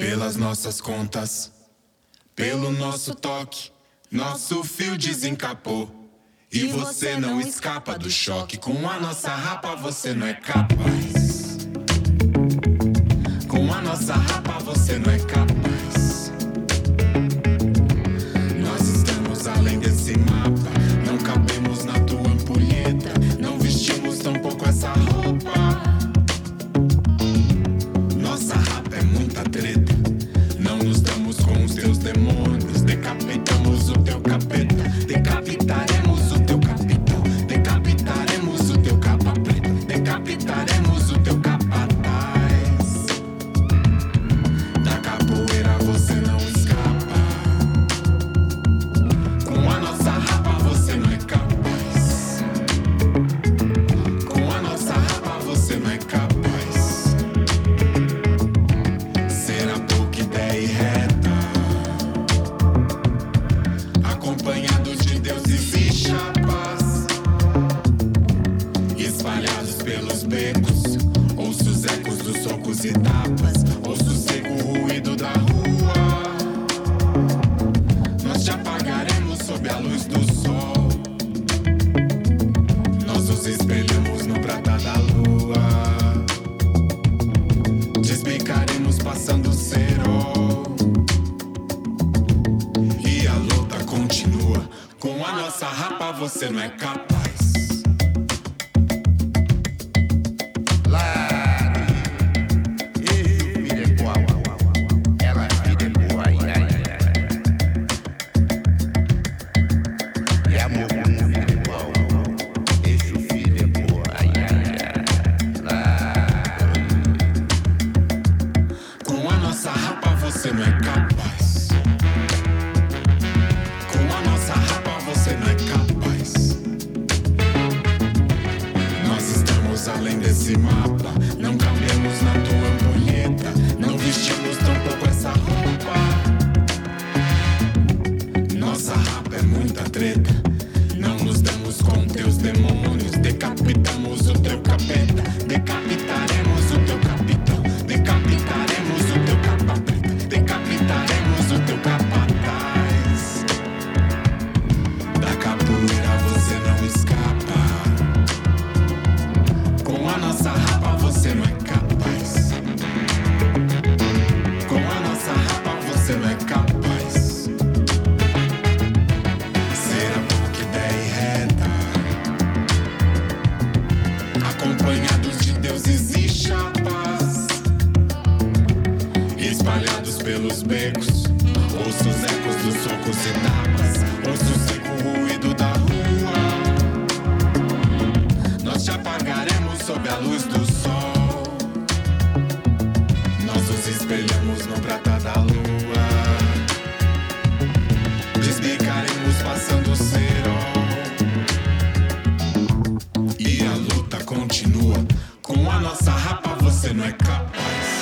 Pelas nossas contas, pelo nosso toque, nosso fio desencapou. E você não escapa do choque. Com a nossa rapa você não é capaz. Com a nossa rapa você não é capaz. Nós estamos além desse mapa. Não cabemos na tua ampulheta. Não vestimos tampouco essa roupa. Nossa rapa é muita treta. Não nos damos com os teus demônios. Decapitamos o teu capeta. Decapitaremos o teu capitão. Decapitaremos o teu capa preta. Decapitaremos o teu capataz. Da capoeira você não escapa. Com a nossa rapa você não é capaz. Com a nossa rapa você não é capaz. Será pouca ideia e reta, acompanhado de deuses e chapas, espalhados pelos becos. Ouço os ecos dos socos e tapas. Ouço o seco ruído da rua. Nós te apagaremos sob a luz do sol. Nós nos espelhamos no prata da lua. Desbicaremos passando o cerol. E a luta continua. Com a nossa rapa você não é capaz. Com a nossa rapa você não é capaz. Com a nossa rapa você não é capaz. Nós estamos além desse mapa. Não cabemos na tua ampulheta. Não vestimos tampouco essa roupa. Nossa rapa é muita treta. Não nos damos com teus demônios. Decapitamos o teu capeta. Decapitaremos o teu capitão. Decapitaremos o teu capa preta. Decapitaremos o teu capataz. Da capoeira você não escapa. Com a nossa rapa você não é capaz. Com a nossa rapa você não é capaz. Será pouca ideia e reta, acompanhados de deuses e chapas, espalhados pelos becos. Ouço os ecos dos socos e tapas. Ouço o seco ruído da rua. Nós te apagaremos sob a luz do sol. Nós nos espelhamos no prata da lua. Desbicaremos passando o cerol. E a luta continua. Com a nossa rapa você não é capaz.